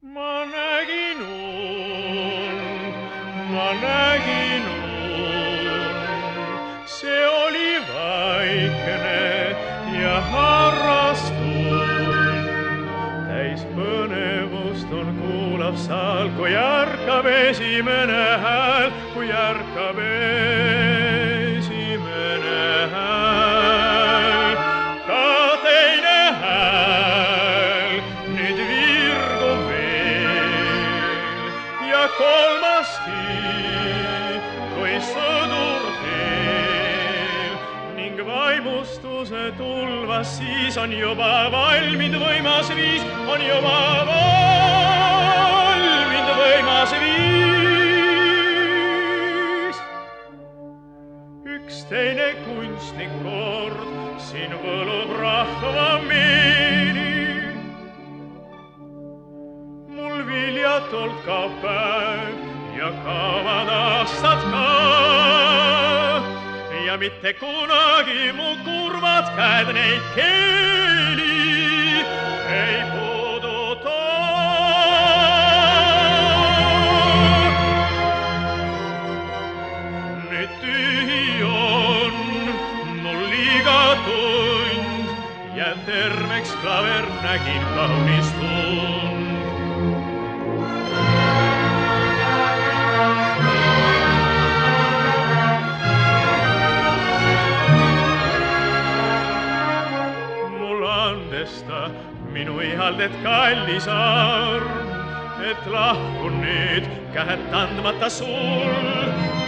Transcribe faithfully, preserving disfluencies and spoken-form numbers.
Ma nägin und, ma nägin und, see oli vaikne ja harras tund. Täis põnevust on kuulav saal, kui ärkab esimene hääl, kui ärkab esimene hääl. Ka teine hääl nüüd virgub veel ja kolmaski, kui sõdur teel ning vaimustuse tulvas, siis on juba valminud võimas viis, on juba valminud võimas viis. Üks teine kunstnik kord siin võlub rahva meeli. Mul viljatolt ka päev ja kaovad aastad ka. Ja mitte kunagi mu kurvad käed neid keeli ei puuduta. Nüüd tühi on mul liiga tund ja terveks klaver nägin kaunis tund. Andesta minu ihaldet kallis arm, et lahkun nüüd käed andmata sul.